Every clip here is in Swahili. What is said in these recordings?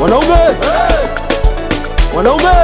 Wanaume, wanaume,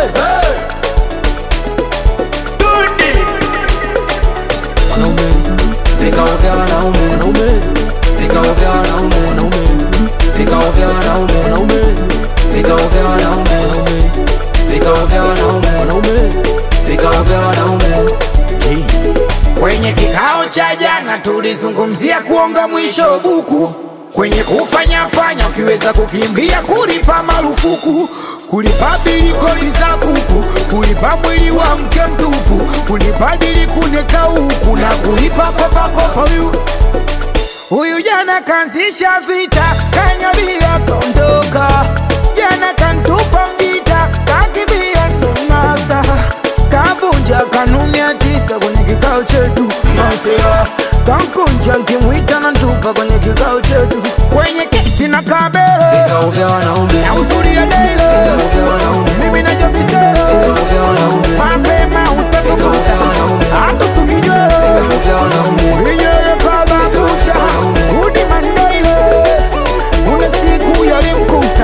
wanaume, vikao vya wanaume, wanaume, vikao vya wanaume, wanaume, vikao vya wanaume, wanaume, vikao vya wanaume, wanaume, vikao vya wanaume, wanaume, vikao vya wanaume. Kwenye kikao cha jana tulizungumzia kuonga mwisho buku, kwenye kufanya ukiweza kukimbia kulipa marufuku, kulipa bili kodi za kuku, kulipa mwili wa mke mtupu, kulipa dili kuneka huku na kulipa kopa kopa. Huyu jana kaanzisha vita, kanyabia kondoka, jana kantupa mjita, kakibia ndonasa, kavunja kanuni ya 9 kwenye kikao chetu masera, kankunja nkimwita na ntupa kwenye kikao chetu, kwenye kiti na kabele Vikao vya wanaume, na uzuri ya daile, mimi na jabisele, mapema utatukuta hatu sukijwele, inyele kaba kucha udi mandaile, une siku yalimkuta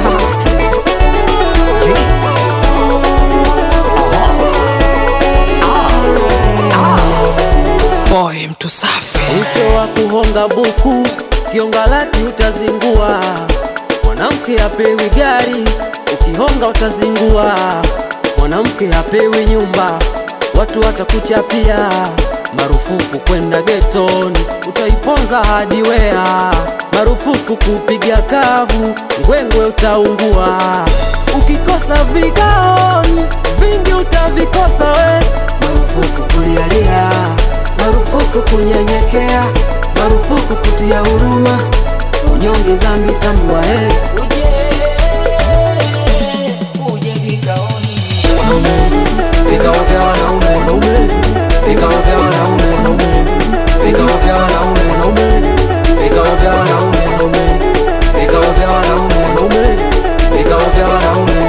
boy mtu safi. Mwisho wa kuhonga buku, kionga laki utazingua. Mwanamke hapewi gari, ukihonga utazingua. Mwanamke hapewi nyumba, watu watakuchapia. Marufuku kwenda getoni, utaiponza hadi wea. Marufuku kupiga kavu, ngwengwe utaungua. Ukikosa vigaoni, vingi utavikosa we. Marufuku kulialia, marufuku kunyenyekea, marufuku kutia huruma, unyonge dhambi tambua uje vikaoni. Vikao vya wanaume, wanaume, vikao vya wanaume, wanaume, vikao vya wanaume, wanaume, vikao vya wanaume, wanaume, vikao vya wanaume, wanaume, vikao vya wanaume.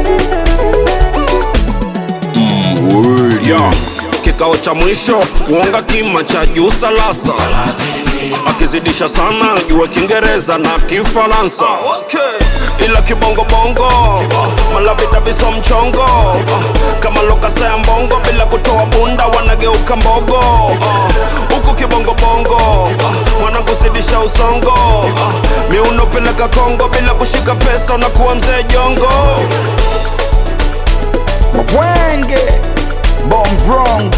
Kikao cha mwisho kuonga kima cha juu salasa, akizidisha sana jua Kiingereza na Kifaransa. Ila kibongo bongo malavita viso mchongo, kama lokasa ya mbongo bila kutoa bunda wanageuka mbogo. Huku kibongo bongo wanakuzidisha usongo, miuno peleka Kongo bila kushika pesa unakuwa mzee jongo. Mwenge Bomb Bronx.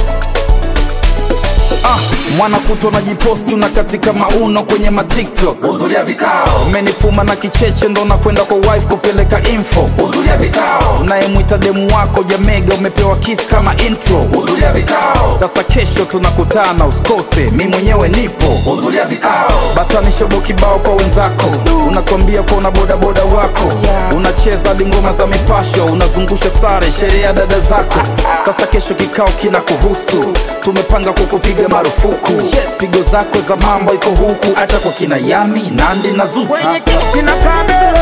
Mwana kuto na jipostu na katika mauno kwenye matiktok. Hudhuria vikao. Umenifuma na kicheche ndo na kwenda kwa wife kupeleka info. Hudhuria vikao. Unayemwita demu wako jamega umepewa kiss kama intro. Hudhuria vikao. Sasa kesho tunakutana usikose, mi mwenyewe nipo. Hudhuria vikao. Batani shobo kibao kwa wenzako, unatuambia kwa una boda boda wako, unacheza ngoma za mipasho, unazungusha sare sherehe ya dada zako. Sasa kesho kikao kina kuhusu, tumepanga kukupiga marufuku. Pigo zako za mambo iko huku, acha kwa kina Yami, Nandi na Zuchu. Kwenye kiti na kabele